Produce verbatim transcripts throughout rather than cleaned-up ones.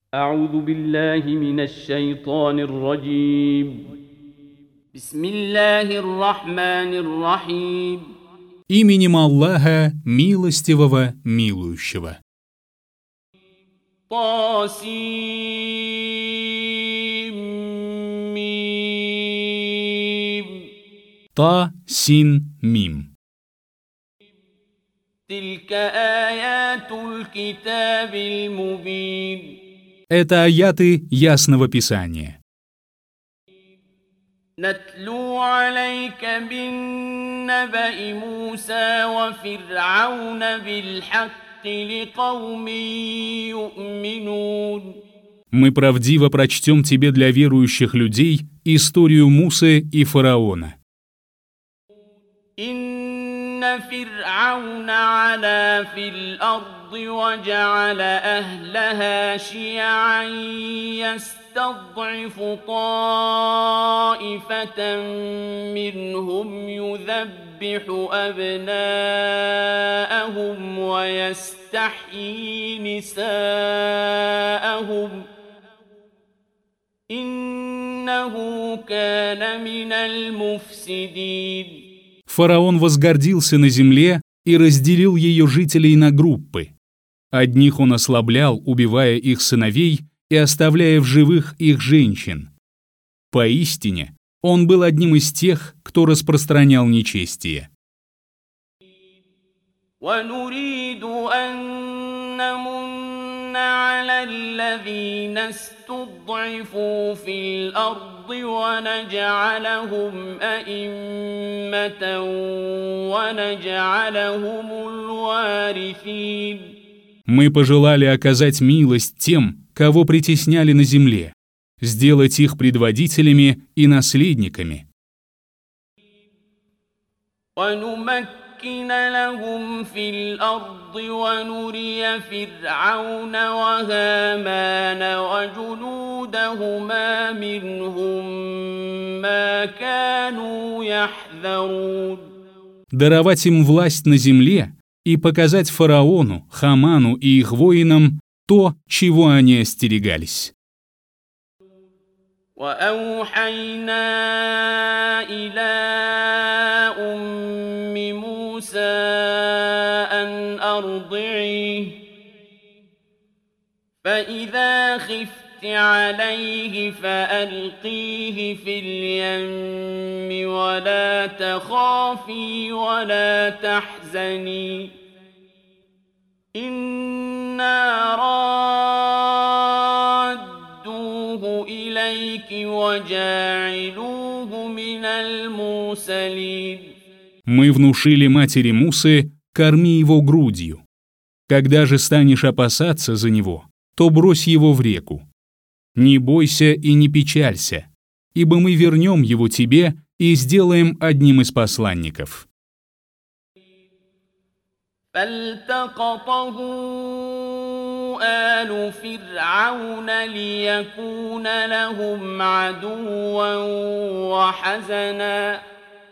أعوذ بالله من الشيطان الرجيم بسم الله الرحمن الرحيم Именем Аллаха, милостивого, милующего. طاسيم Та, син, мим. تلك آيات الكتاب المبين Это аяты ясного писания. نتلو عليك بالنبأ موسى وفرعون بالحق لقوم يؤمنون Мы правдиво прочтем тебе для верующих людей историю Мусы и фараона. إن فرعون علا في الأرض وجعل أهلها شيعا يستضعف طائفة منهم يذبح أبناءهم ويستحيي نساءهم إنه كان من المفسدين Фараон возгордился на земле и разделил ее жителей на группы. Одних он ослаблял, убивая их сыновей и оставляя в живых их женщин. Поистине, он был одним из тех, кто распространял нечестие. ونريد أن نمن على الذين استضعفوا في الأرض ونجعلهم أئمة ونجعلهم الوارثين. Мы пожелали оказать милость тем, кого притесняли на земле, сделать их предводителями и наследниками. ونمكن لهم في الأرض ونري فرعون وهامان وجنودهما منهم ما كانوا يحذرون. Даровать им власть на земле и показать фараону, Хаману и их воинам то, чего они остерегались. وأوحينا إلى أم موسى أن أرضعيه فإذا خفت عليه فألقيه في اليم ولا تخافي ولا تحزني إنا رادوه إليك وجاعلوه من المرسلين. Мы внушили матери Мусы: корми его грудью. Когда же станешь опасаться за него, то брось его в реку. Не бойся и не печалься, ибо мы вернем его тебе и сделаем одним из посланников. فالتقطه آل فرعون ليكون لهم عدوا وحزنا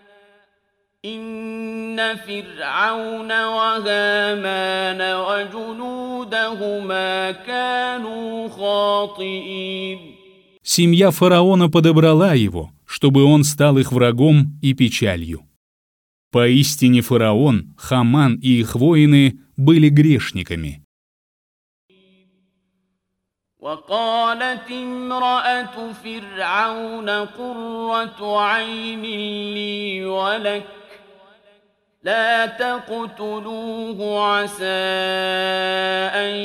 إن فرعون وهامان وجنودهما كانوا خاطئين. Семья фараона подобрала его, чтобы он стал их врагом и печалью. Поистине фараон, Хаман и их воины были грешниками. وقالت امرأة فرعون قرة عين لي ولك لا تقتلوه عسى أن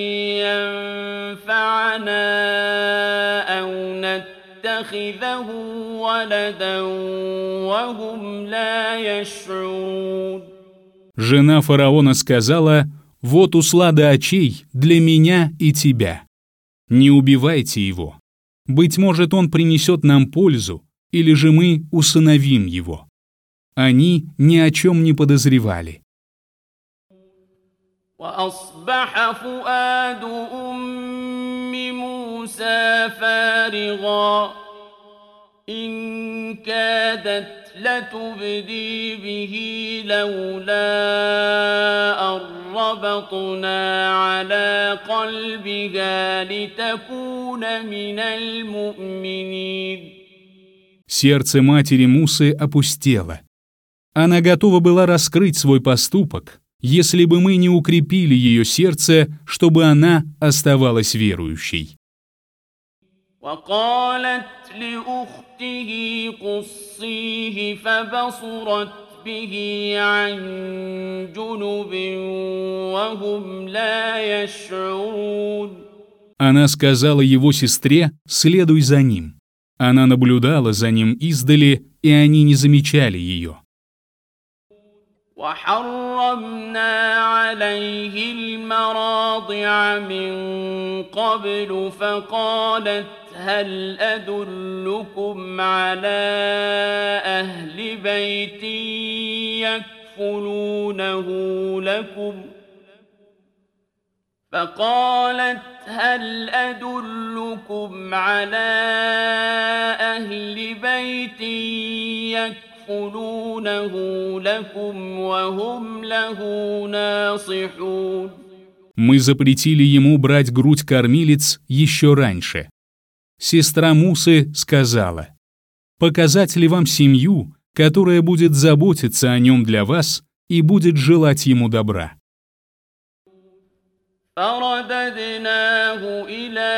ينفعنا أو نتخذه ولدا وهم لا يشعرون. Жена фараона сказала: «Вот услада очей для меня и тебя. Не убивайте его. Быть может, он принесет нам пользу, или же мы усыновим его». Они ни о чем не подозревали. وأصبح فؤاد أم موسى فارغا إن كادت لتبدي به لولا أن ربطنا على قلبها لتكون من المؤمنين. Сердце матери Мусы опустело. Она готова была раскрыть свой поступок, если бы мы не укрепили ее сердце, чтобы она оставалась верующей. وقالت لأخته قصيه فبصرت به عن جنب وهم لا يشعرون. Она сказала его сестре: «Следуй за ним». Она наблюдала за ним издали, и они не замечали ее. وحرمنا عليه المراضع من قبل فقالت هل أدلكم على أهل بيت يكفلونه لكم فقالت هل أدلكم على أهل بيت يكفلونه لكم وهم له ناصحون. Мы запретили ему брать грудь кормилиц еще раньше. Сестра Мусы сказала: «Показать ли вам семью, которая будет заботиться о нем для вас и будет желать ему добра?» فرددناه إلى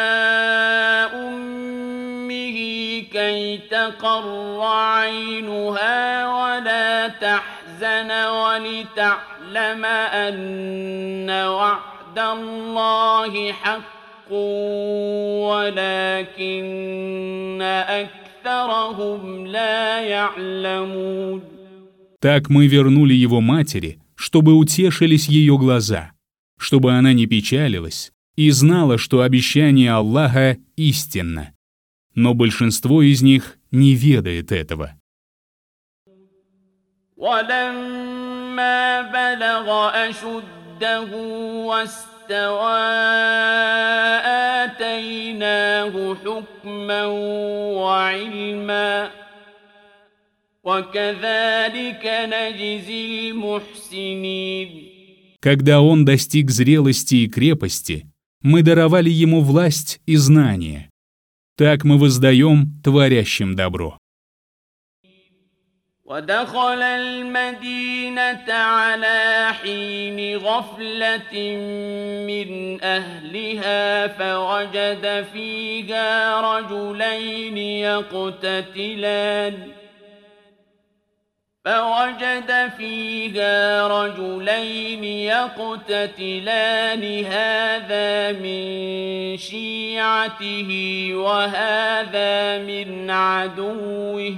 أمه كي تقر عينها ولا تحزن ولتعلم أن وعد الله حق ولكن أكثرهم لا يعلمون. Так мы вернули его матери, чтобы утешились ее глаза, чтобы она не печалилась и знала, что обещание Аллаха истинно. Но большинство из них не ведает этого. وَلَمَّا بَلَغَ أَشُدَّهُ وَاسْتَوَى آتَيْنَاهُ حُكْمًا وَعِلْمًا وَكَذَلِكَ نَجْزِي الْمُحْسِنِينَ. Когда он достиг зрелости и крепости, мы даровали ему власть и знания. Так мы воздаем творящим добро. ودخل المدينة على حين غفلة من أهلها فوجد فيها رجلين يقتتلان فوجد فيها رجلين يقتتلان هذا من شيعته وهذا من عدوه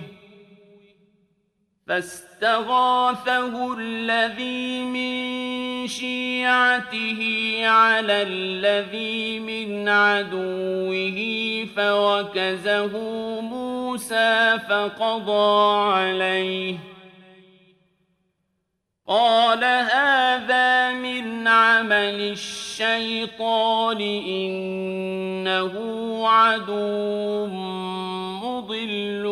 فاستغاثه الذي من شيعته على الذي من عدوه فوكزه موسى فقضى عليه قال هذا من عمل الشيطان إنه عدو مضل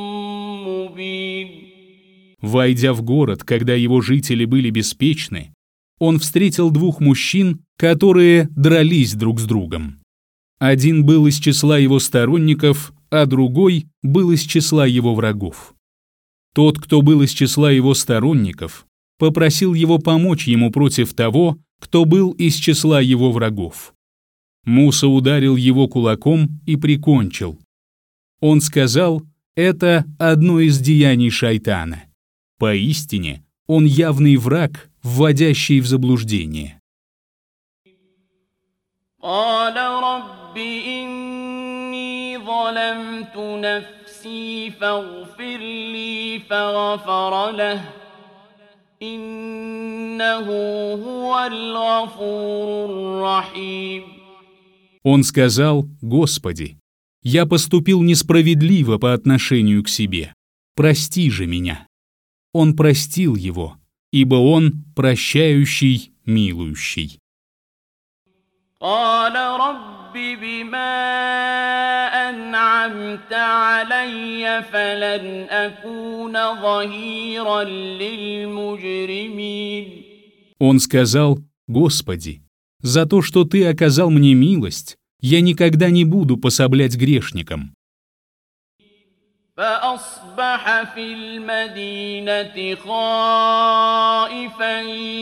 مبين. Войдя в город, когда его жители были беспечны, он встретил двух мужчин, которые дрались друг с другом. Один был из числа его сторонников, а другой был из числа его врагов. Тот, кто был из числа его сторонников, попросил его помочь ему против того, кто был из числа его врагов. Муса ударил его кулаком и прикончил. Он сказал: «Это одно из деяний шайтана». Поистине, он явный враг, вводящий в заблуждение. قال رب إني ظلمت نفسي فاغفر لي فغفر له إنه هو الغفور الرحيم. Он сказал: «Господи, я поступил несправедливо по отношению к себе. Прости же меня». Он простил его, ибо он прощающий, милующий. قال رب بما أنعمت علي فلن أكون ظهيرا للمجرمين. Он сказал: «Господи, за то, что Ты оказал мне милость, я никогда не буду пособлять грешникам». فأصبح في المدينة خائفا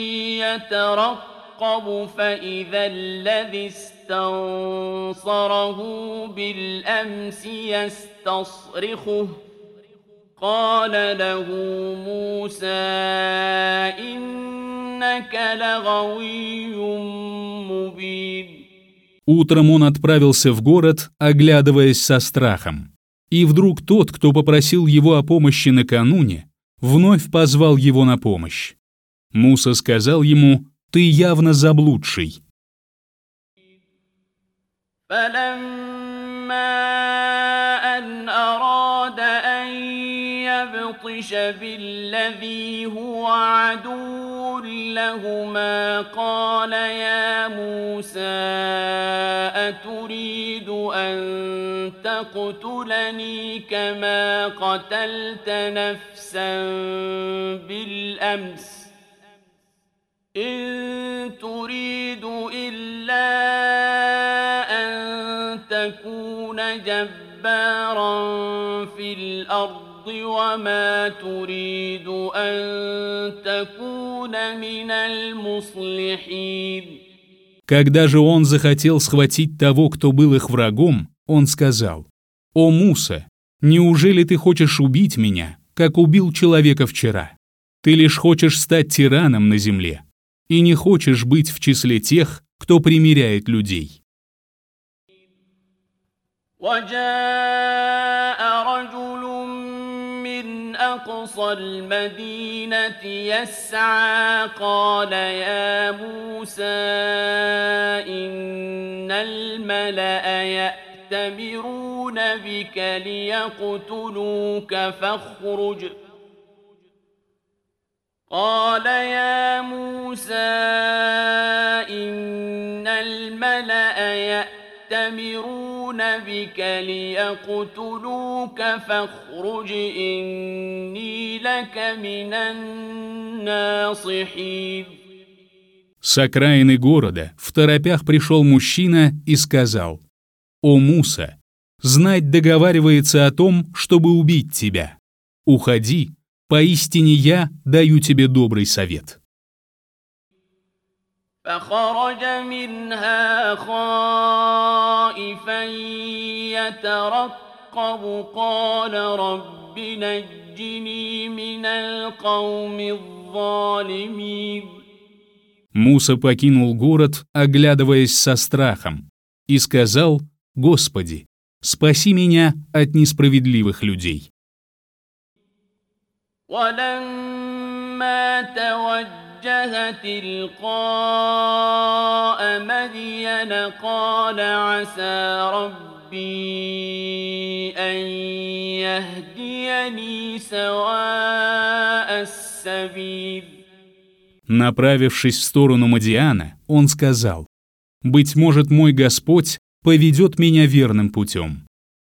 يترقب فإذا الذي استنصره بالأمس يستصرخه قال له موسى إنك لغوي مبين. Утром он отправился в город, оглядываясь со страхом. И вдруг тот, кто попросил его о помощи накануне, вновь позвал его на помощь. Муса сказал ему: «Ты явно заблудший». يبطش بالذي هو عدو لهما قال يا موسى أتريد أن تقتلني كما قتلت نفسا بالأمس إن تريد إلا أن تكون جبارا في الأرض وما تريد أن تكون من المصلحين. Когда же он захотел схватить того, кто был их врагом, он сказал: «О Муса, неужели ты хочешь убить меня, как убил человека вчера? Ты лишь хочешь стать тираном на земле и не хочешь быть в числе тех, кто примиряет людей». أقصى المدينة يسعى قال يا موسى إن الملأ يأتمرون بك ليقتلوك فاخرج قال يا موسى إن الملأ يأتمرون بك ليقتلوك فاخرج إني لك من الناصحين. С окраины города второпях пришел мужчина и сказал: «О Муса, знать договаривается о том, чтобы убить тебя. Уходи, поистине я даю тебе добрый совет». فخرج منها خائفا يترقب قال رب نجني من القوم الظالمين. Муса покинул город, оглядываясь со страхом, и сказал: «Господи, спаси меня от несправедливых людей». ولما توجه تلقاء مدين قال عسى ربي أن يهديني سواء السبيل. Направившись в сторону Мадиана, он сказал: «Быть может, мой Господь поведет меня верным путем».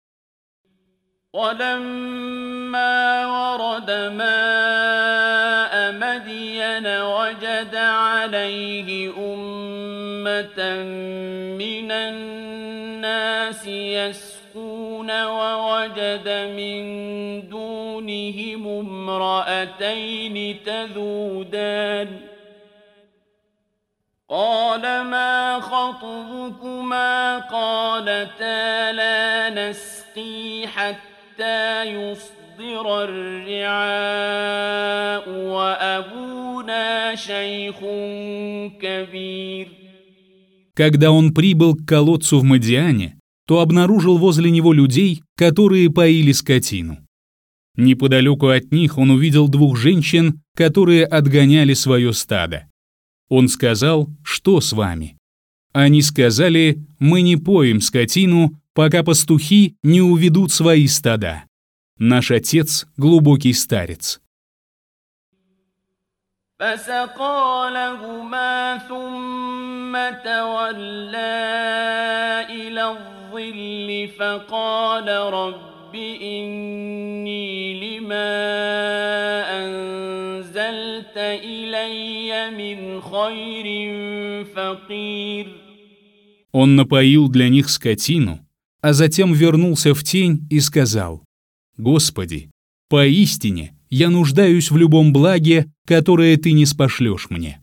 ولما ورد ماء مدين وجد عليه أمة من الناس يسقون ووجد من دونهم امرأتين تذودان قال ما خطبكما قالتا لا نسقي حتى يصدر الرعاء وأبونا شيخ كبير. Когда он прибыл к колодцу в Мадиане, то обнаружил возле него людей, которые поили скотину. Неподалеку от них он увидел двух женщин, которые отгоняли свое стадо. Он сказал: «Что с вами?» Они сказали: «Мы не поим скотину, пока пастухи не уведут свои стада. Наш отец — глубокий старец». فسقى لهما ثم تولى إلى الظل فقال رب إني لما أنزلت إلي من خير فقير. Он напоил для них скотину, а затем вернулся в тень и сказал: «Господи, поистине я нуждаюсь в любом благе, которое Ты ниспошлешь мне».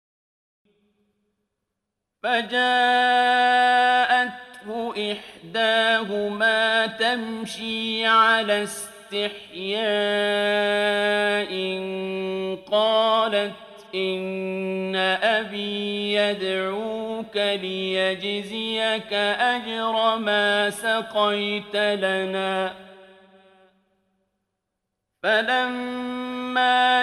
فجاءته إحداهما تمشي على استحياء قالت إن أبي يدعوك ليجزيك أجر ما سقيت لنا. فلما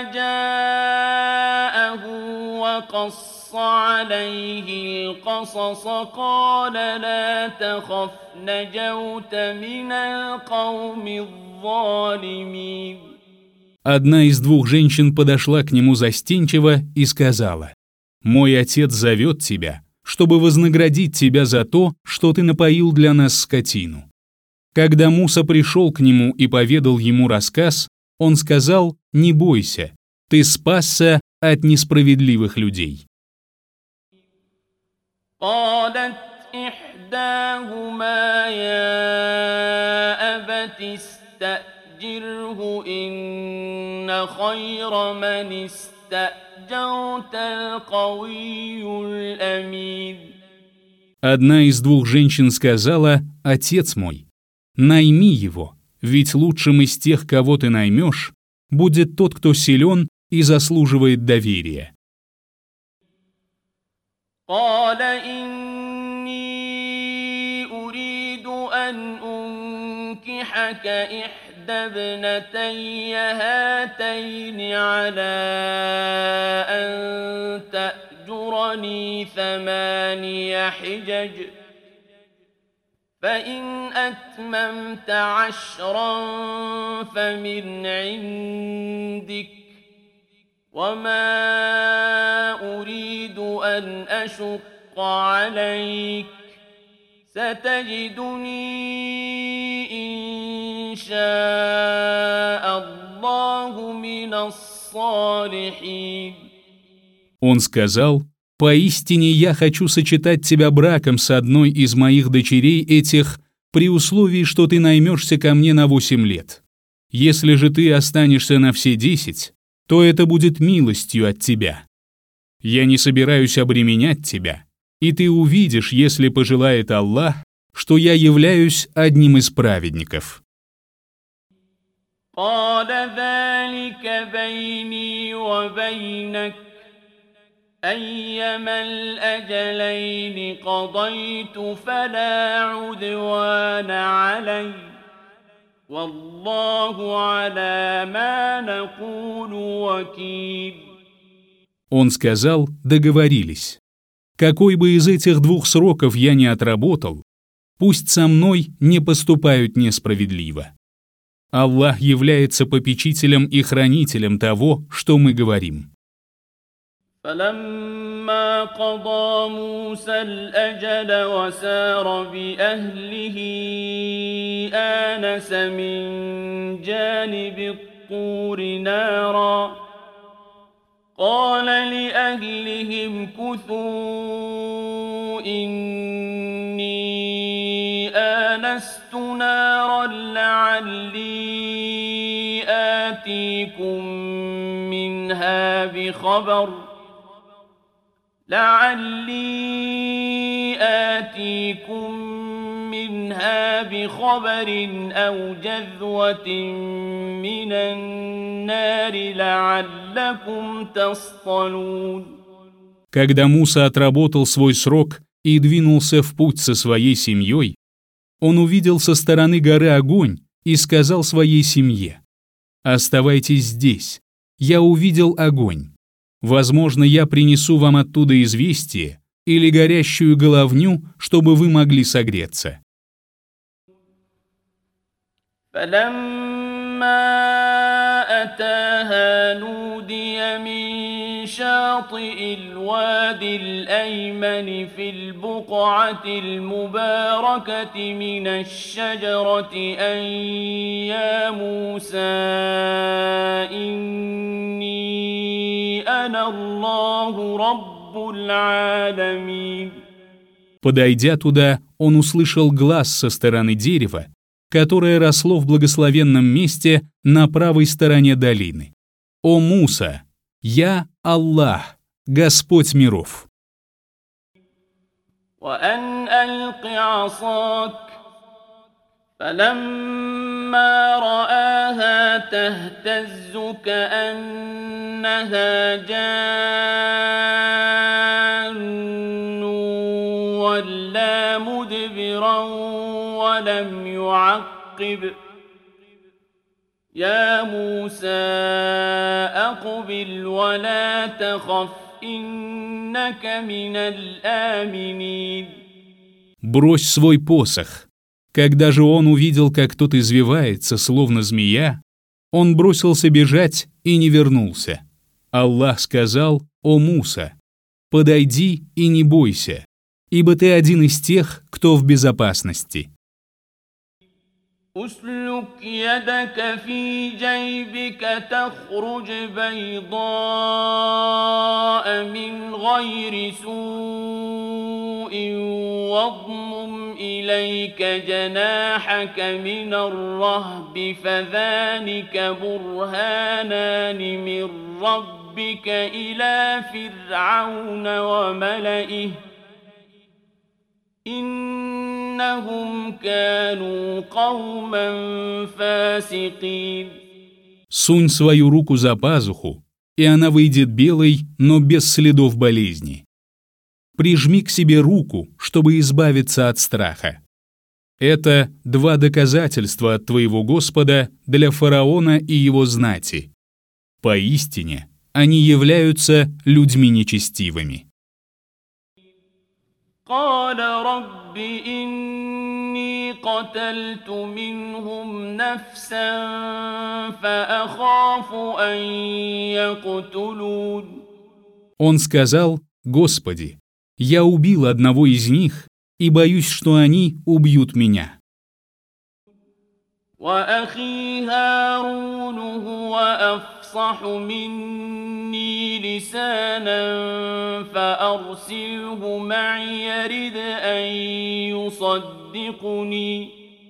جاءه وقص عليه القصص قال لا تخف نجوت من القوم الظالمين. Одна из двух женщин подошла к нему застенчиво и сказала: «Мой отец зовет тебя, чтобы вознаградить тебя за то, что ты напоил для нас скотину». Когда Муса пришел к нему и поведал ему рассказ, он сказал: «Не бойся, ты спасся от несправедливых людей». قالت إحداهما يا أبت استأجره إن خير من استأجرت القوي الأمين. Одна из двух женщин сказала: «Отец мой, найми его, ведь лучшим из тех, кого ты наймешь, будет тот, кто силен и заслуживает доверия». قال إني أريد أن أنكحك إحدى ابنتي هاتين على أن تأجرني ثماني حجج فإن أتممت عشرا فمن عندك وما أريد أن أشق عليك ستجدني إن شاء الله من الصالحين. Он сказал: «Поистине я хочу сочетать тебя браком с одной из моих дочерей этих, при условии, что ты наймешься ко мне на восемь лет. Если же ты останешься на все десять, то это будет милостью от тебя. Я не собираюсь обременять тебя, и ты увидишь, если пожелает Аллах, что я являюсь одним из праведников». قال ذلك بيني وبينك أيما الأجلين قضيت فلا عدوان علي والله على ما نقول وكيل. Он сказал: «Договорились. Какой бы из этих двух сроков я ни отработал, пусть со мной не поступают несправедливо. Аллах является попечителем и хранителем того, что мы говорим». فلما قضى موسى الأجل وسار بأهله آنس من جانب الطور نارا قال لأهلهم كثوا إني آنست نارا لعلي آتيكم منها بخبر لعلي آتيكم منها بخبر أو جذوة من النار لعلكم تصطلون. Когда Муса отработал свой срок и двинулся в путь со своей семьей, он увидел со стороны горы огонь и сказал своей семье: «Оставайтесь здесь, я увидел огонь. Возможно, я принесу вам оттуда известие или горящую головню, чтобы вы могли согреться». فلما أتاها نودي من شاطئ الوادي الأيمن في البقعة المباركة من الشجرة أن يا موسى إني أنا الله رب العالمين. Подойдя туда, он услышал глас со стороны дерева, которое росло в благословенном месте на правой стороне долины. «О Муса, я Аллах, Господь миров». وأن ألق عصاك فلما رآها تهتز كأنها جان ولا مدبرا ولم يعقب يا موسى أقبل ولا تخف إنك من الآمنين. «Брось свой посох». Когда же он увидел, как тот извивается, словно змея, он бросился бежать и не вернулся. Аллах сказал: «О Муса, подойди и не бойся, ибо ты один из тех, кто в безопасности». أسلك يدك في جيبك تخرج بيضاء من غير سوء واضمم إليك جناحك من الرهب فذلك برهانان من ربك إلى فرعون وملئه إنهم كانوا قوما فاسقين. Сунь свою руку за пазуху, и она выйдет белой, но без следов болезни. Прижми к себе руку, чтобы избавиться от страха. Это два доказательства от твоего Господа для фараона и его знати. Поистине, они являются людьми нечестивыми. قال رب إني قتلت منهم نفسا فأخاف أن يقتلون. Он сказал: «Господи, я убил одного из них и боюсь, что они убьют меня». وأخي هارون هو أفصح مني لسانا فأرسله معي يرد أن يصدقني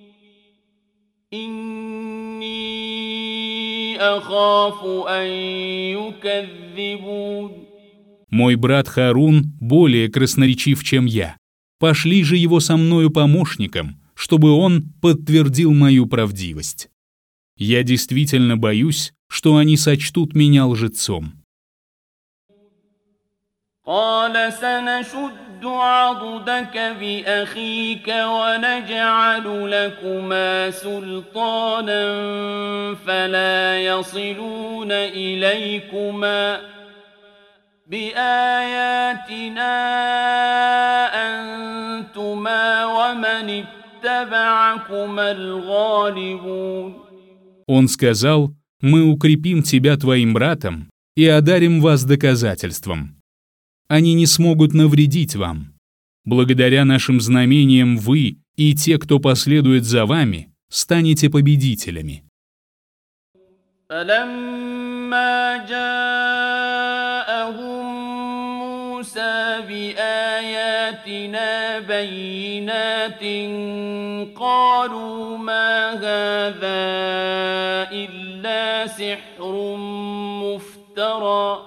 إني أخاف أن يكذبون. Мой брат Харун более красноречив, чем я. Пошли же его со мною помощником, чтобы он подтвердил мою правдивость. Я действительно боюсь, что они сочтут меня лжецом. قال سنشد عضدك بأخيك ونجعل لكما سلطانا فلا يصلون إليكما بآياتنا أنتما ومن اتبعكما الغالبون. Он сказал: «Мы укрепим тебя твоим братом и одарим вас доказательством. Они не смогут навредить вам. Благодаря нашим знамениям вы и те, кто последует за вами, станете победителями». فلما جاءهم موسى بآياتنا بينات قالوا ما هذا إلا سحر مفترى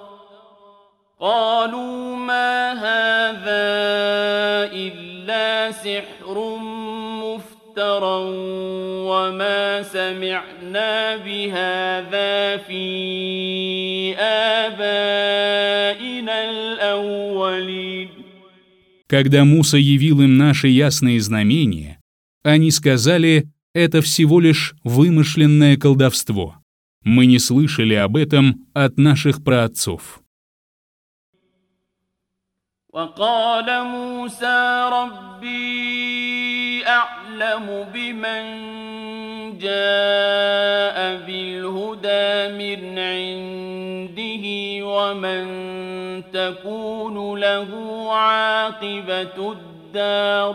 قالوا ما هذا إلا سحر مفترى وما سمعنا بهذا في آبائنا الأولين. Когда Муса явил им наши ясные знамения, они сказали: «Это всего лишь вымышленное колдовство. Мы не слышали об этом от наших праотцов». وقال موسى ربي أعلم بمن جاء بالهدى من عنده ومن تكون له عاقبة الدار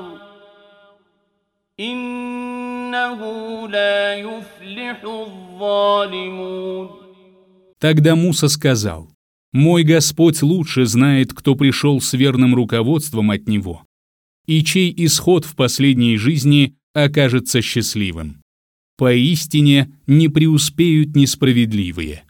إنه لا يفلح الظالمون. Тогда Муса сказал: Мой Господь лучше знает, кто пришел с верным руководством от Него, и чей исход в последней жизни окажется счастливым. Поистине не преуспеют несправедливые.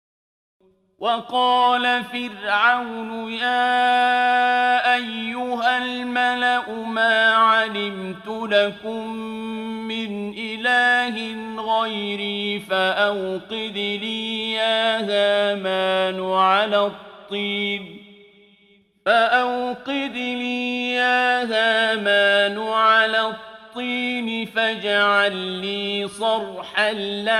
وقال فرعون يا أيها الملأ ما علمت لكم من إله غيري فأوقد لي يا هامان على الطين فأوقد لي يا هامان على الطين فاجعل لي صرحا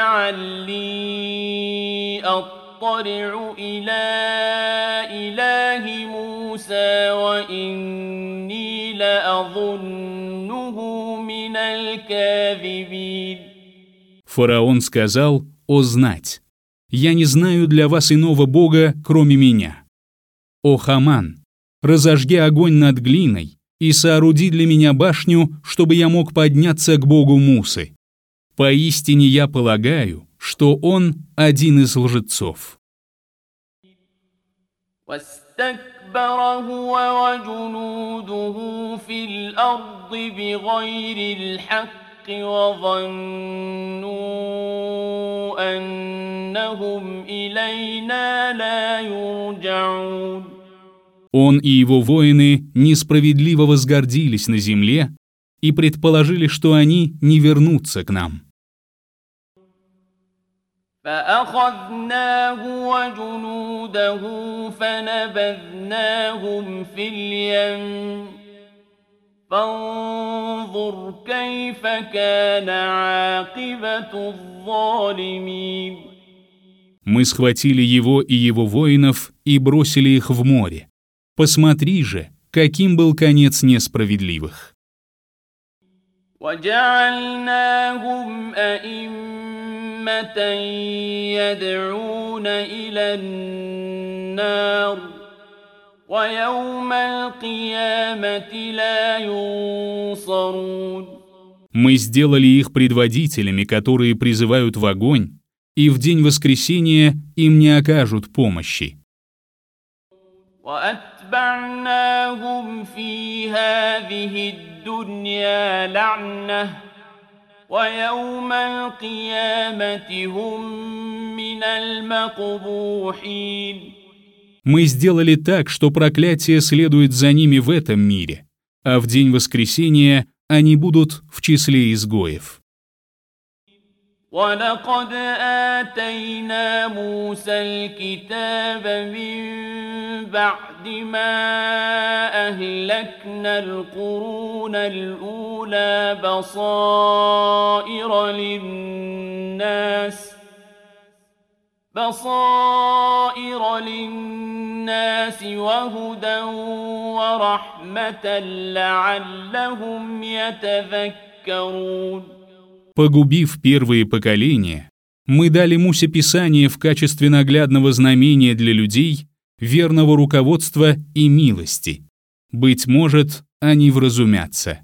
لعلي أطلع أطلع إلى إله موسى وإني لأظنه من الكاذبين. Фараон сказал: «О знать! Я не знаю для вас иного бога, кроме меня. О Хаман, разожги огонь над глиной и сооруди для меня башню, чтобы я мог подняться к богу Мусы. Поистине я полагаю, что он один из лжецов». واستكبر هو وجنوده في الأرض بغير الحق وظنوا أنهم إلينا لا يرجعون. Он и его воины несправедливо возгордились на земле и предположили, что они не вернутся к нам. فأخذناه وجنوده فنبذناهم في اليم فانظر كيف كان عاقبة الظالمين. Мы схватили его и его воинов и бросили их в море. Посмотри же, каким был конец несправедливых. وجعلناهم أئمة يدعون إلى النار ويوم القيامة لا ينصرون. Мы сделали их предводителями, которые призывают в огонь, и в день воскресения им не окажут помощи. وأتبعناهم في هذه الدنيا لعنة ويوم القيامة هم من المقبوحين. Мы сделали так, что проклятие следует за ними в этом мире, а в день воскресения они будут в числе изгоев. ولقد آتينا موسى الكتاب من بعد ما أهلكنا القرون الأولى بصائر للناس بصائر للناس وهدى ورحمة لعلهم يتذكرون. Погубив первые поколения, мы дали Мусе Писание в качестве наглядного знамения для людей, верного руководства и милости. Быть может, они вразумятся.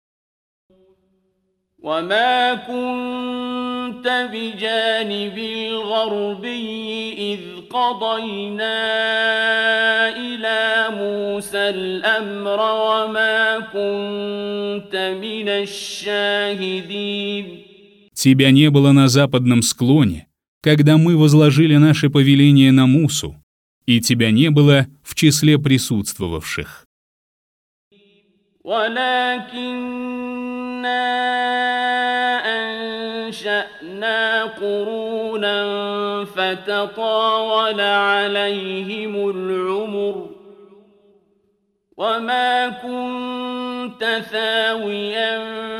وما كنت بجانب الغربي إذ قضينا إلى موسى الأمر وما كنت من الشاهدين. Тебя не было на западном склоне, когда мы возложили наше повеление на Мусу, и тебя не было в числе присутствовавших. أنشأنا قرونا فتطاول عليهم العمر وما كنت ثاويا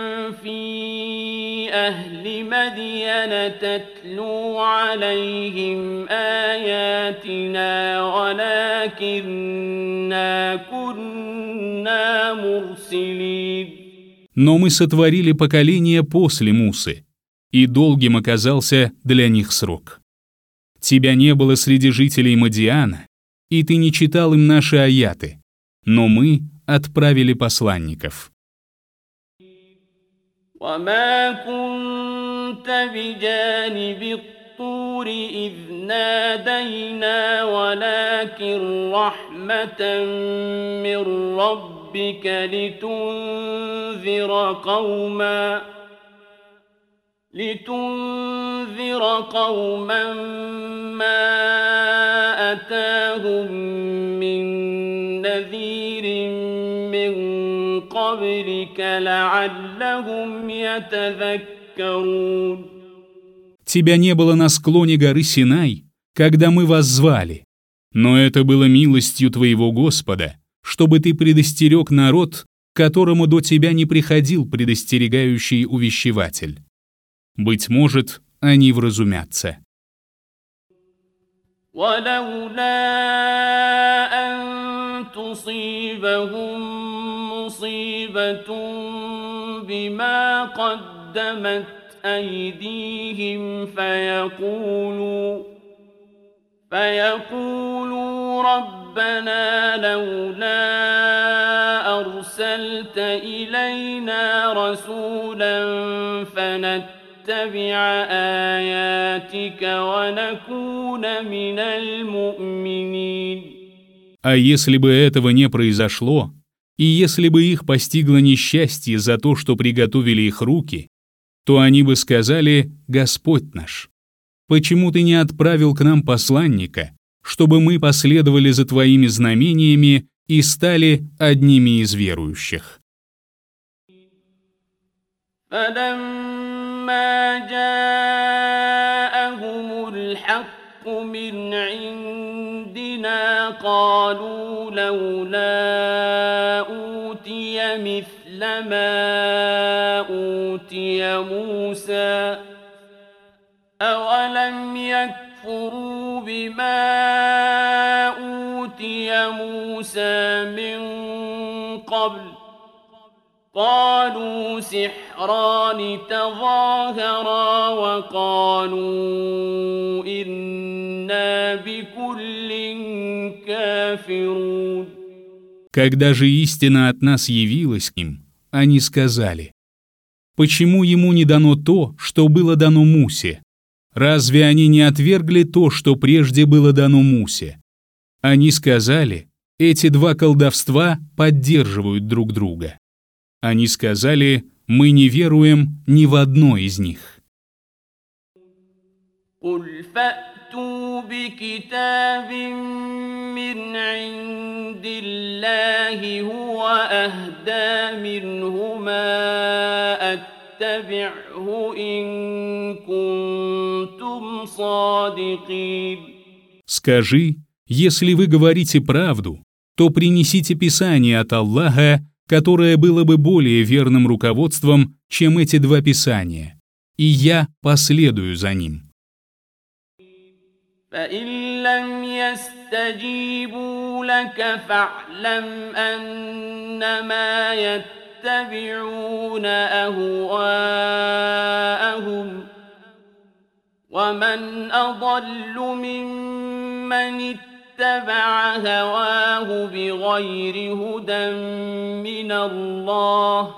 في أهل مدين تتلو عليهم آياتنا ولكننا كنا مرسلين. Но мы сотворили поколение после Мусы, и долгим оказался для них срок. Тебя не было среди жителей Мадиана, и ты не читал им наши аяты, но мы отправили посланников. وما كنت بجانب الطور إذ نادينا ولكن رحمة من ربك لتنذر قوما لتنذر قوما ما أتاهم من نذير من قبلك لعلهم يتذكرون. Тебя не было на склоне горы Синай, когда мы вас звали, но это было милостью твоего Господа, чтобы ты предостерег народ, к которому до тебя не приходил предостерегающий увещеватель. Быть может, они вразумятся. ولولا أن تصيبهم مصيبة بما قدمت أيديهم فيقولوا فيقولوا ربنا لولا أرسلت إلينا رسولا فنتبع آياتك ونكون من المؤمنين. А если бы этого не произошло, и если бы их постигло несчастье за то, что приготовили их руки, то они бы сказали: «Господь наш, почему ты не отправил к нам посланника, чтобы мы последовали за твоими знамениями и стали одними из верующих?» فلما جاءهم الحق من عندنا قالوا لولا أوتي مثل ما أوتي موسى أولم يكفروا بما أوتي موسى من قبل قالوا سحران تظاهرا وقالوا إنا بكل كافرون. Когда же истина от нас явилась к ним, они сказали: «Почему ему не дано то, что было дано Мусе? Разве они не отвергли то, что прежде было дано Мусе?» Они сказали: «Эти два колдовства поддерживают друг друга». Они сказали: «Мы не веруем ни в одно из них». قل فأتوا بكتاب من عند الله هو أهدى منهما أتبعه إن كنتم صادقين. Скажи, если вы говорите правду, то принесите Писание от Аллаха, которое было бы более верным руководством, чем эти два Писания, и я последую за ним. فإن لم يستجيبوا لك فاعلم أنما يتبعون أهواءهم ومن أضل ممن اتبع هواه بغير هدى من الله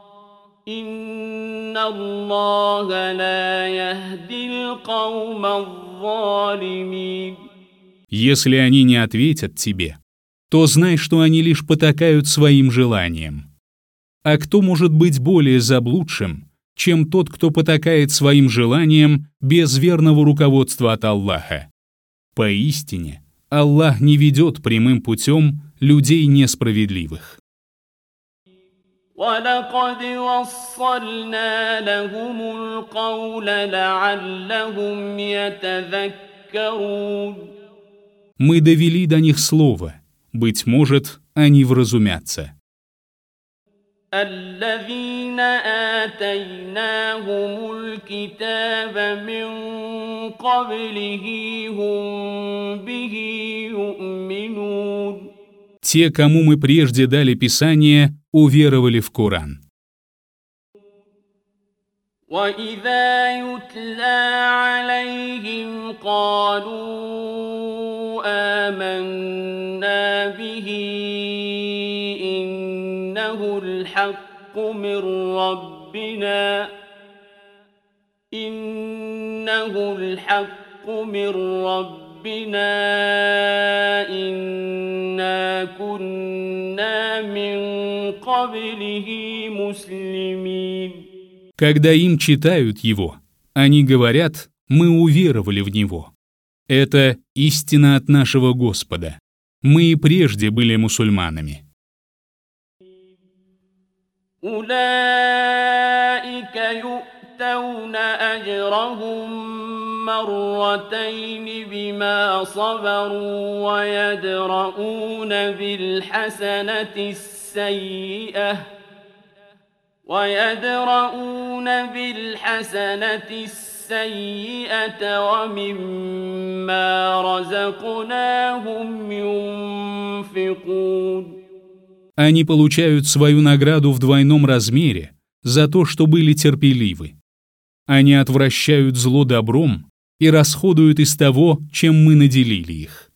إن الله لا يهدي القوم الظالمين. Если они не ответят тебе, то знай, что они лишь потакают своим желаниям. А кто может быть более заблудшим, чем тот, кто потакает своим желаниям без верного руководства от Аллаха? Поистине, Аллах не ведет прямым путем людей несправедливых. وَلَقَدْ وَصَّلْنَا لَهُمُ الْقَوْلَ لَعَلَّهُمْ يَتَذَكَّرُونَ. Мы довели до них слово, быть может, они вразумятся. الَّذِينَ آتَيْنَاهُمُ الْكِتَابَ مِنْ قَبْلِهِ هُمْ بِهِ يُؤْمِنُونَ. Те, кому мы прежде дали Писание, уверовали в Коран. وَإِذَا يُتْلَى عَلَيْهِمْ قَالُوا آمَنَّا بِهِ إِنَّهُ الْحَقُّ مِنْ رَبِّنَا إِنَّهُ الْحَقُّ من ربنا إنا كنا من قبله مسلمين. Когда им читают его, они говорят: «Мы уверовали в него». Это истина от нашего Господа. Мы и прежде были мусульманами. أولئك يؤتون أجرهم مرتين بما صبروا ويدرؤون بالحسنة السيئة ويدرؤون بالحسنة السيئة ومما رزقناهم ينفقون. Они получают свою награду в двойном размере за то, что были терпеливы. Они отвращают зло добром и расходуют из того, чем мы наделили их.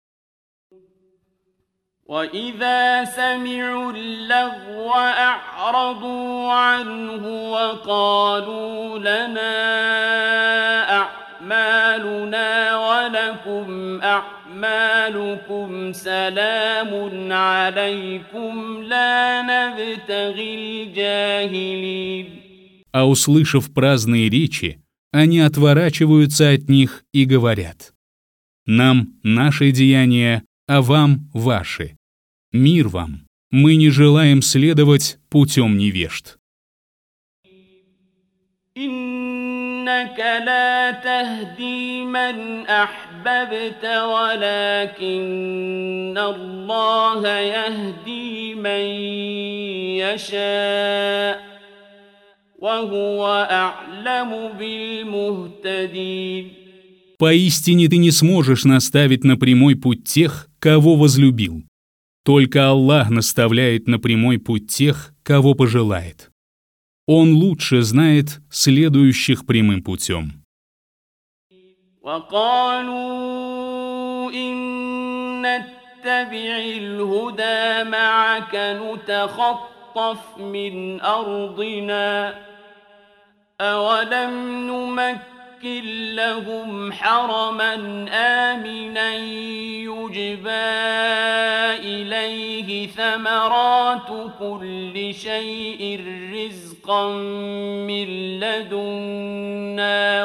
وَإِذَا سَمِعُوا اللَّغْوَ أَعْرَضُوا عَنْهُ وَقَالُوا لَنَا أَعْمَالُنَا وَلَكُمْ أَعْمَالُكُمْ سَلَامٌ عَلَيْكُمْ لَا نَبْتَغِي الْجَاهِلِينَ. А услышав праздные речи, они отворачиваются от них и говорят: «Нам наши деяния, а вам ваши. Мир вам, мы не желаем следовать путем невежд». إنك لا تهدي من أحببت ولكن الله يهدي من يشاء وهو أعلم بالمهتدين. Поистине ты не сможешь наставить на прямой путь тех, кого возлюбил. Только Аллах наставляет на прямой путь тех, кого пожелает. Он лучше знает следующих прямым путем. وقالوا إن نتبع الهدى معك نتخطف من أرضنا أولم نمكن لهم حرما آمنا يجبى إليه ثمرات كل شيء رزقا من لدنا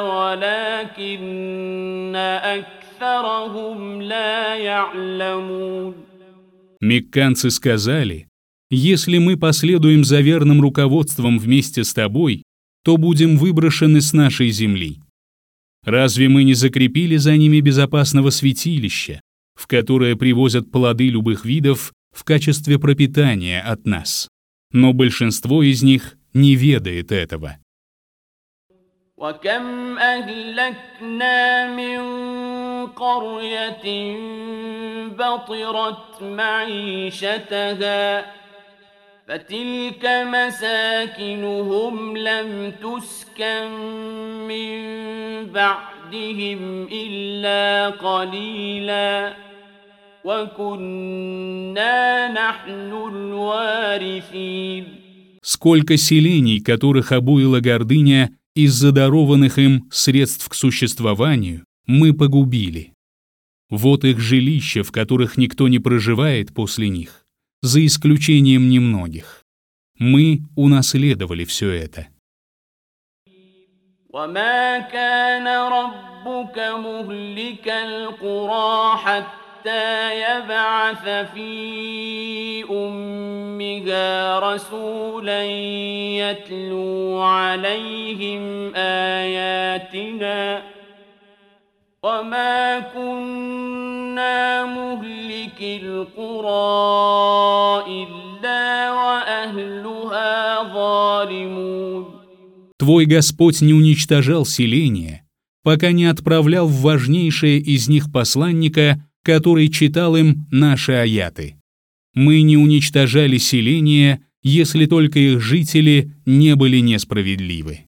ولكن أكثرهم لا يعلمون. Мекканцы сказали: «Если мы последуем за верным руководством вместе с тобой, то будем выброшены с нашей земли. Разве мы не закрепили за ними безопасного святилища, в которое привозят плоды любых видов в качестве пропитания от нас? Но большинство из них не ведает этого». وكم أهلكنا من قرية بطرت معيشتها فتلك مساكنهم لم تسكن من بعدهم إلا قليلا وكنا نحن الوارثين. Сколько селений, которых обуяла гордыня из-за дарованных им средств к существованию, мы погубили. Вот их жилища, в которых никто не проживает после них, за исключением немногих. Мы унаследовали все это. وما كان ربك مهلك القرى حتى يبعث في أمها رسولا يتلو عليهم آياتنا وما كنا مهلك القرى إلا وأهلها ظالمون. Твой Господь не уничтожал селения, пока не отправлял в важнейшее из них посланника, который читал им наши аяты. Мы не уничтожали селения, если только их жители не были несправедливы.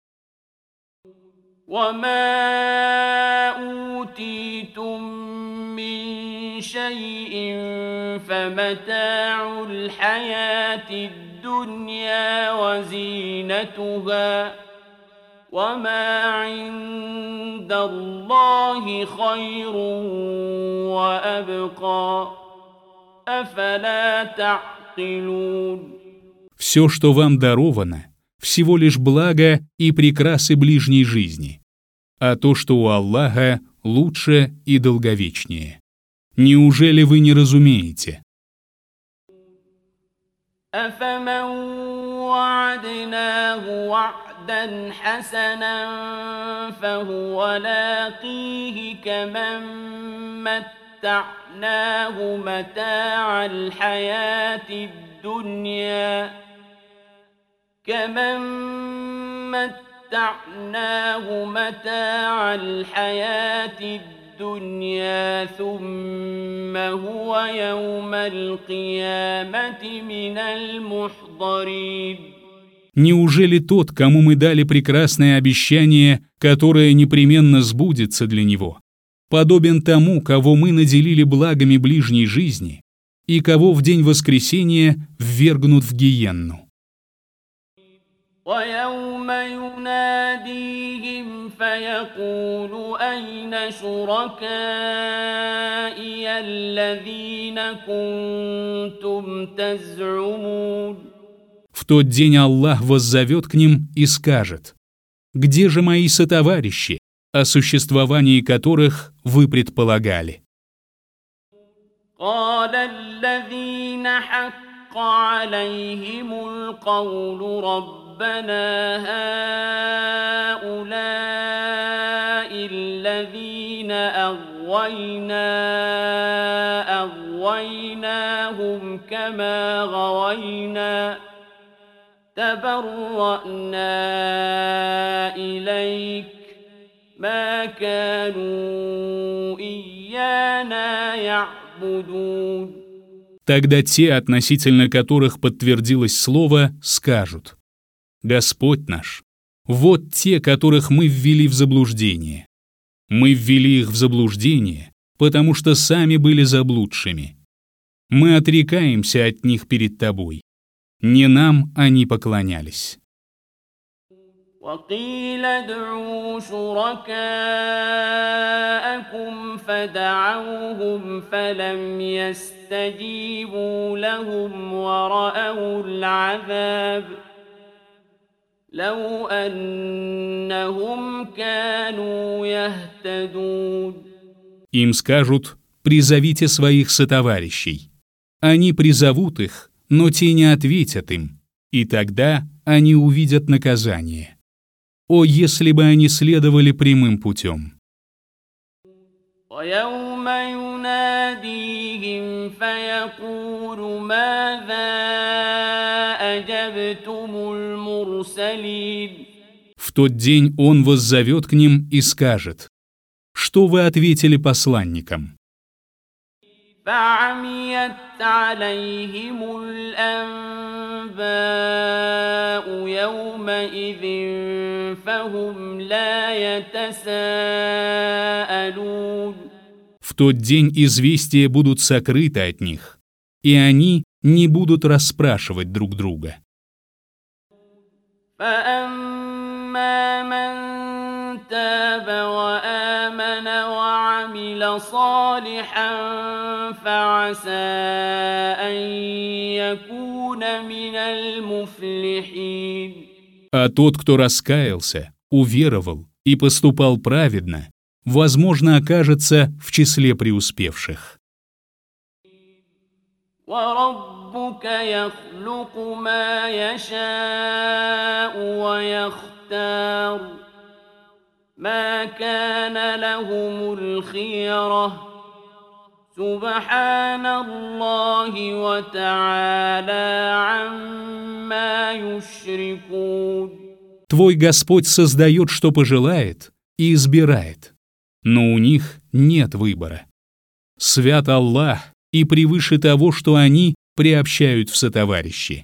وما أوتيتم من شيء فمتاع الحياة الدنيا وزينتها وما عند الله خير وأبقى أفلا تعقلون. Все, что вам даровано, всего лишь благо и прекрасы ближней жизни, а то, что у Аллаха, лучше и долговечнее. Неужели вы не разумеете? أفمن وعدناه وعدا حسنا فهو لاقيه كمن متعناه متاع الحياة الدنيا كمن متعناه متاع الحياة الدنيا الدنيا ثم هو يوم القيامة من المحضرين. Неужели тот, кому мы дали прекрасное обещание, которое непременно сбудется для него, подобен тому, кого мы наделили благами ближней жизни и кого в день воскресения ввергнут в гиенну? ويوم يناديهم فيقول أين شركائي الذين كنتم تزعمون. В тот день Аллах воззовет к ним и скажет: «Где же мои сотоварищи, о существовании которых вы предполагали?» قال الذين حق عليهم القول رب ربنا هؤلاء الذين أغوينا أغويناهم كما غوينا تبرأنا إليك ما كانوا إيانا يعبدون. Тогда те, относительно которых подтвердилось слово, скажут: «Господь наш, вот те, которых мы ввели в заблуждение. Мы ввели их в заблуждение, потому что сами были заблудшими. Мы отрекаемся от них перед Тобой. Не нам они поклонялись». وقيل ادعوا شركاءكم فدعوهم فلم يستجيبوا لهم ورأوا العذاب لو أنهم كانوا يهتدون. Им скажут: «Призовите своих сотоварищей». Они призовут их, но те не ответят им, и тогда они увидят наказание. О, если бы они следовали прямым путем! ويوم يناديهم فيقول ماذا أجبتم المرسلين. В тот день он воззовет к ним и скажет: «Что вы ответили посланникам?» فعميت عليهم الأنباء يومئذ فهم لا يتساءلون. В тот день известия будут сокрыты от них, и они не будут расспрашивать друг друга. فأما من تاب وآمن وعمل صالحا فعسى أن يكون من المفلحين. А тот, кто раскаялся, уверовал и поступал праведно, возможно, окажется в числе преуспевших. وربك يخلق ما يشاء ويختار ما كان لهم الخيرة سبحان الله وتعالى عما يشركون. Твой Господь создает, что пожелает, и избирает, но у них нет выбора. Свят Аллах и превыше того, что они приобщают в сотоварищи.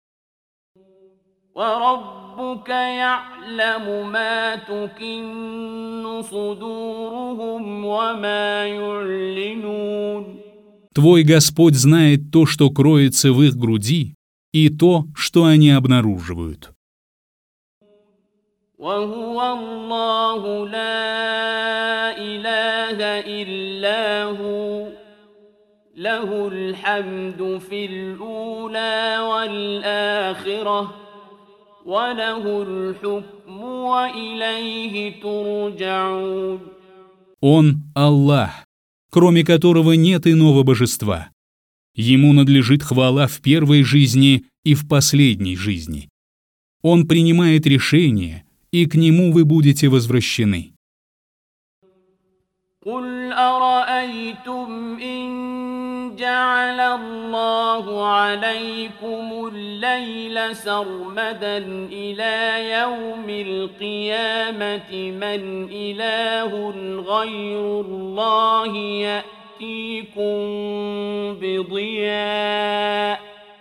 وَرَبُّكَ يَعْلَمُ مَا تُكِنُّ صُدُورُهُمْ وَمَا يُعْلِنُونَ. Твой Господь знает то, что кроется в их груди, и то, что они обнаруживают. وهو الله لا إله إلا هو له الحمد في الأولى والآخرة وله الحكم وإليه ترجعون. Он – Аллах, кроме которого нет иного божества. Ему надлежит хвала в первой жизни и в последней жизни. Он принимает решения, и к нему вы будете возвращены. قل أرأيتم إن جعل الله عليكم الليل سرمدا إلى يوم القيامة من إله غير الله يأتيكم بضياء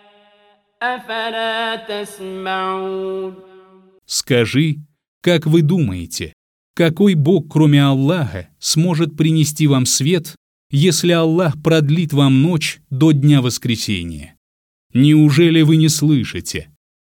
أفلا تسمعون. Скажи, как вы думаете, какой Бог, кроме Аллаха, сможет принести вам свет, если Аллах продлит вам ночь до дня воскресения? Неужели вы не слышите?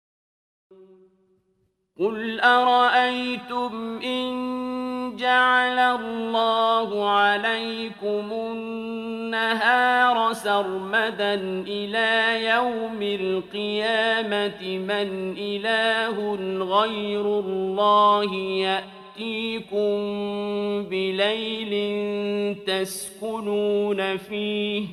قل أرأيتم إن جعل الله عليكم النهار سرمدا إلى يوم القيامة من إله غير الله يأتيكم بليل تسكنون فيه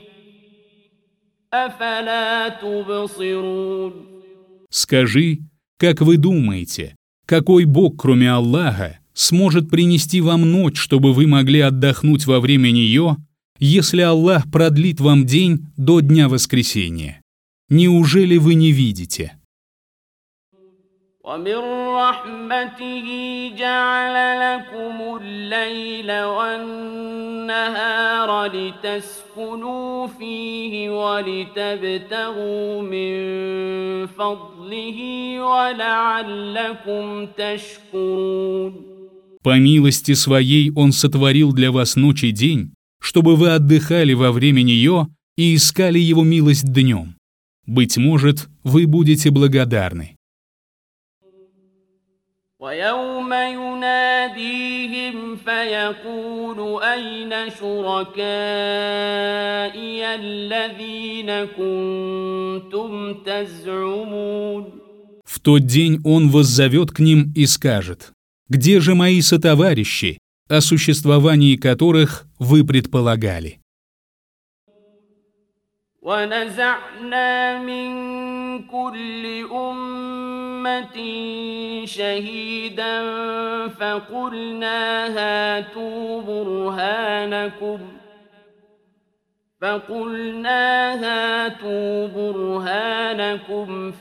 أفلا تبصرون. Скажи, как вы думаете, какой Бог, кроме Аллаха, сможет принести вам ночь, чтобы вы могли отдохнуть во время нее, если Аллах продлит вам день до дня воскресения? Неужели вы не видите? ومن رحمته جعل لكم الليل والنهار لتسكنوا فيه ولتبتغوا من فضله ولعلكم تشكرون. По милости своей Он сотворил для вас ночь и день, чтобы вы отдыхали во время нее и искали Его милость днем. Быть может, вы будете благодарны. ويوم يناديهم فيقول أين شركائي الذين كنتم تزعمون. В тот день Он воззовет к ним и скажет: «Где же мои сотоварищи, о существовании которых вы предполагали?» ونزعنا من كل أمة شهيدا فقلنا هاتوا برهانكم فقلنا هاتوا برهانكم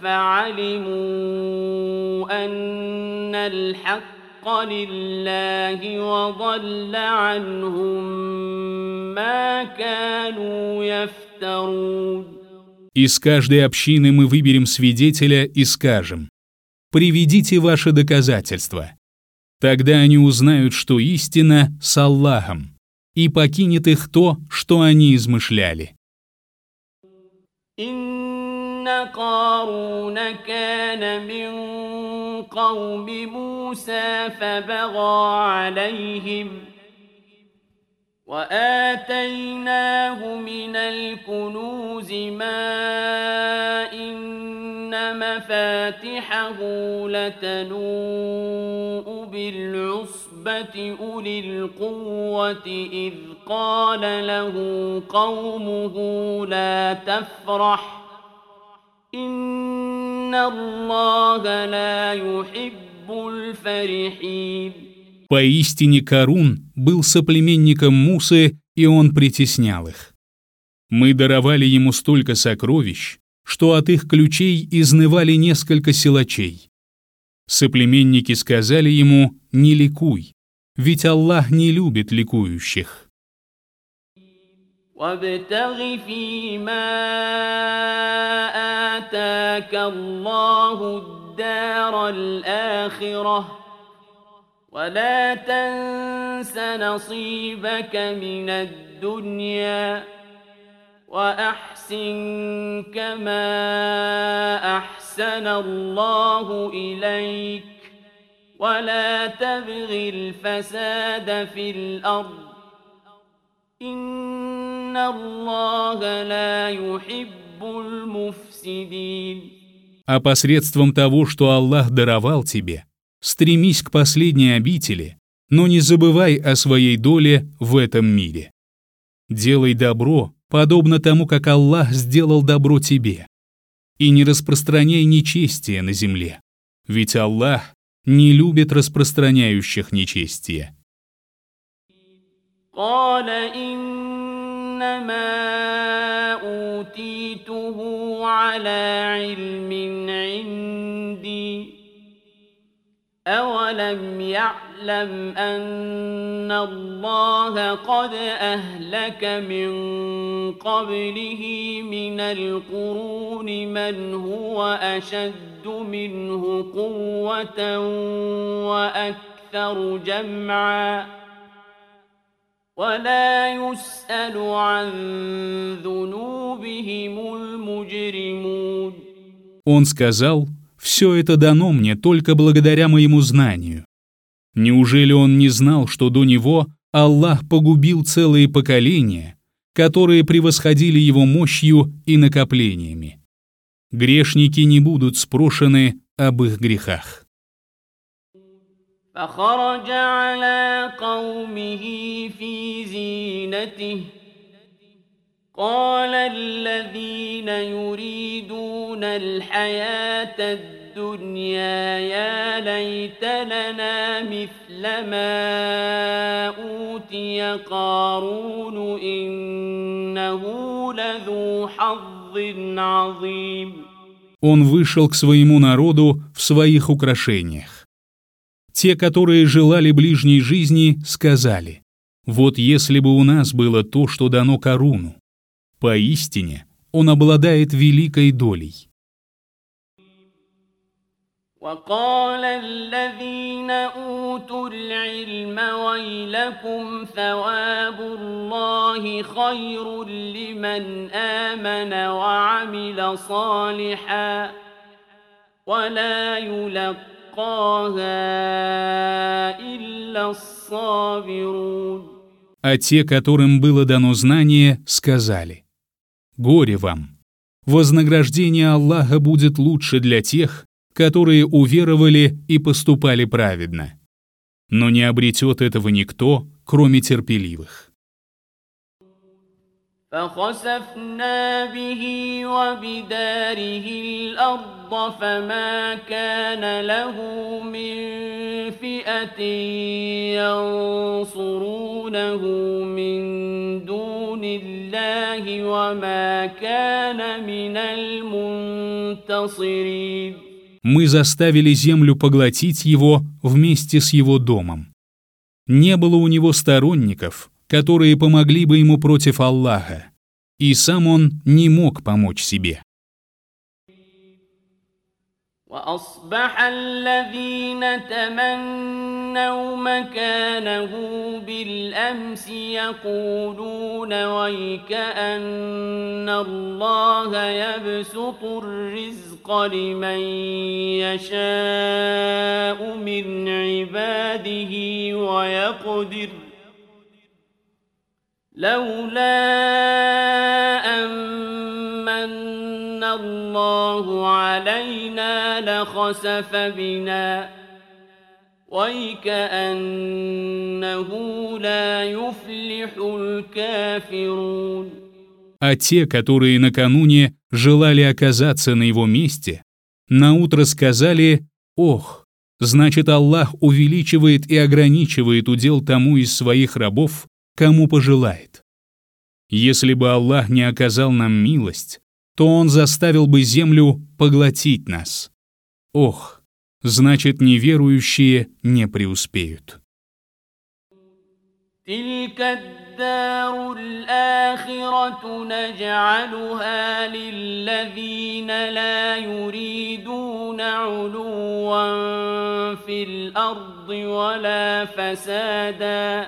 فعلموا أن الحق لله وضل عنهم ما كانوا يفترون. Из каждой общины мы выберем свидетеля и скажем: «Приведите ваши доказательства». Тогда они узнают, что истина с Аллахом, и покинет их то, что они измышляли. إن قارون كان من قوم موسى فبغى عليهم وآتيناه من الكنوز ما إن مفاتحه لتنوء بالعصبة أولي القوة إذ قال له قومه لا تفرح إن الله لا يحب الفرحين. Поистине Карун был соплеменником Мусы, и он притеснял их. Мы даровали ему столько сокровищ, что от их ключей изнывали несколько силачей. Соплеменники сказали ему: «Не ликуй, ведь Аллах не любит ликующих». وابتغ فيما آتاك الله الدار الآخرة ولا تنس نصيبك من الدنيا وأحسن كما أحسن الله إليك ولا تبغ الفساد في الأرض إن الله لا يحب المفسدين. А посредством того, что Аллах даровал тебе, стремись к последней обители, но не забывай о своей доле в этом мире. Делай добро, подобно тому, как Аллах сделал добро тебе, и не распространяй нечестие на земле, ведь Аллах не любит распространяющих нечестие. قال إنما أوتيته على علم عندي أولم يعلم أن الله قد أهلك من قبله من القرون من هو أشد منه قوة وأكثر جمعا ولا يسأل عن ذنوبهم المجرمون. Он сказал: «Все это дано мне только благодаря моему знанию». Неужели он не знал, что до него Аллах погубил целые поколения, которые превосходили его мощью и накоплениями? Грешники не будут спрошены об их грехах. فخرج على قومه في زينته قال الذين يريدون الحياة الدنيا يا ليت لنا مثل ما أوتي قارون إنه لذو حظ عظيم. Он вышел к своему народу в своих украшениях. Те, которые желали ближней жизни, сказали: «Вот если бы у нас было то, что дано Каруну, поистине он обладает великой долей». وقال الذين أوتوا العلم ويلكم ثواب الله خير لمن آمن وعمل صالحا ولا يلقى А те, которым было дано знание, сказали: «Горе вам! Вознаграждение Аллаха будет лучше для тех, которые уверовали и поступали праведно. Но не обретет этого никто, кроме терпеливых». فخسفنا به وبداره الأرض فما كان له من فئة ينصرونه من دون الله وما كان من المنتصرين. Мы заставили землю поглотить его вместе с его домом. Не было у него сторонников, которые помогли бы ему против Аллаха, и сам он не мог помочь себе. وأصبح الذين تمنوا مكانه بالأمس يقولون ويكأن الله يبسط الرزق لمن يشاء من عباده ويقدر لولا أمن الله علينا لخسف بنا ويكأنه لا يفلح الكافرون. А те, которые накануне желали оказаться на его месте, наутро сказали: «Ох, значит, Аллах увеличивает и ограничивает удел тому из своих рабов, кому пожелает. Если бы Аллах не оказал нам милость, то Он заставил бы землю поглотить нас. Ох, значит, неверующие не преуспеют». تلك الدار الآخرة نجعلها للذين لا يريدون علوا في الأرض ولا فسادا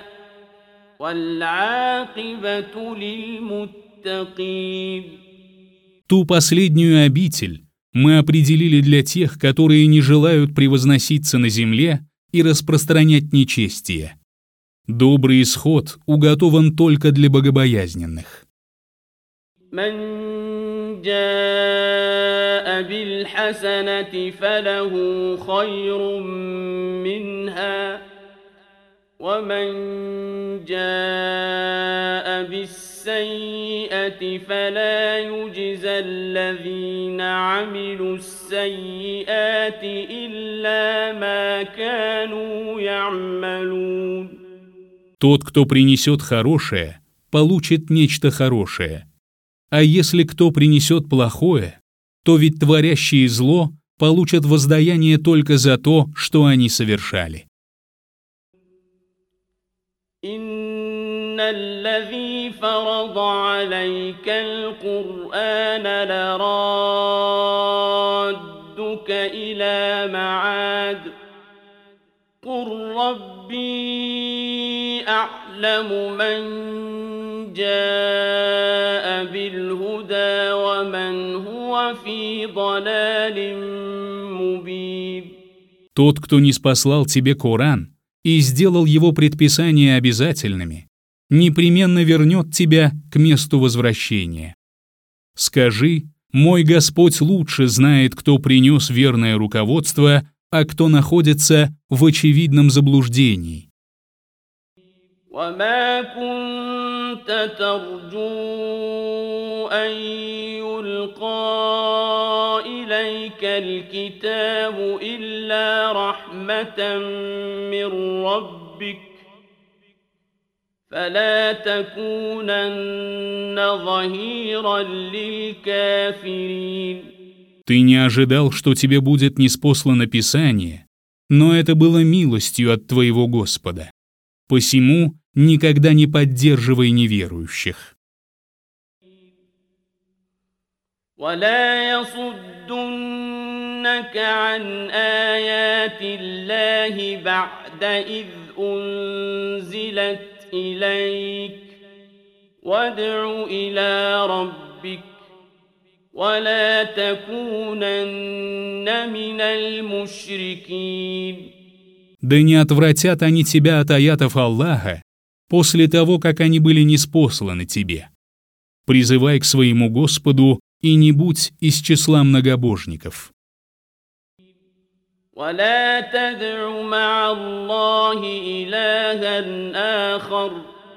والعاقبة للمتقين. Ту последнюю обитель мы определили для тех, которые не желают превозноситься на земле и распространять нечестие. Добрый исход уготован только для богобоязненных. من جاء بالحسنة فله خير منها ومن جاء بالسيئة فلا يجزى الذين عملوا السيئات إلا ما كانوا يعملون. Тот, кто принесет хорошее, получит нечто хорошее. А если кто принесет плохое, то ведь творящие зло получат воздаяние только за то, что они совершали. إن الذي فرض عليك القرآن لرادك إلى معاد قل ربي أعلم من جاء بالهدى ومن هو في ضلال مبين. Тот, кто ниспослал тебе Коран и сделал его предписания обязательными, непременно вернет тебя к месту возвращения. Скажи, мой Господь лучше знает, кто принес верное руководство, а кто находится в очевидном заблуждении. وما كنت ترجو أن يلقى إليك الكتاب إلا رحمة من ربك فلا تكونن ظهيرا للكافرين. Ты не ожидал, что тебе будет ниспослано Писание, но это было милостью от твоего Господа. Посему никогда не поддерживай неверующих. ولا يصدنك عن آيات الله بعد إذ أنزلت إليك وادع إلى ربك ولا تكونن من المشركين. Да не отвратят они тебя от аятов Аллаха после того, как они были ниспосланы тебе. Призывай к своему Господу и не будь из числа многобожников. ولا تدع مع الله إلها آخر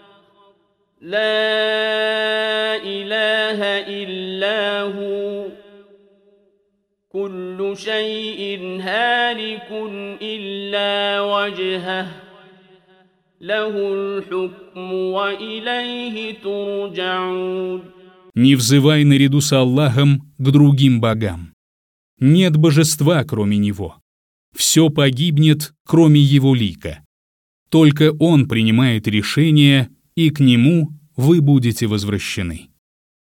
لا إله إلا هو كل شيء هالك إلا وجهه له الحكم وإليه ترجعون. Не взывай наряду с Аллахом к другим богам. Нет божества, кроме Него. Все погибнет, кроме Его лика. Только Он принимает решения, и к Нему вы будете возвращены.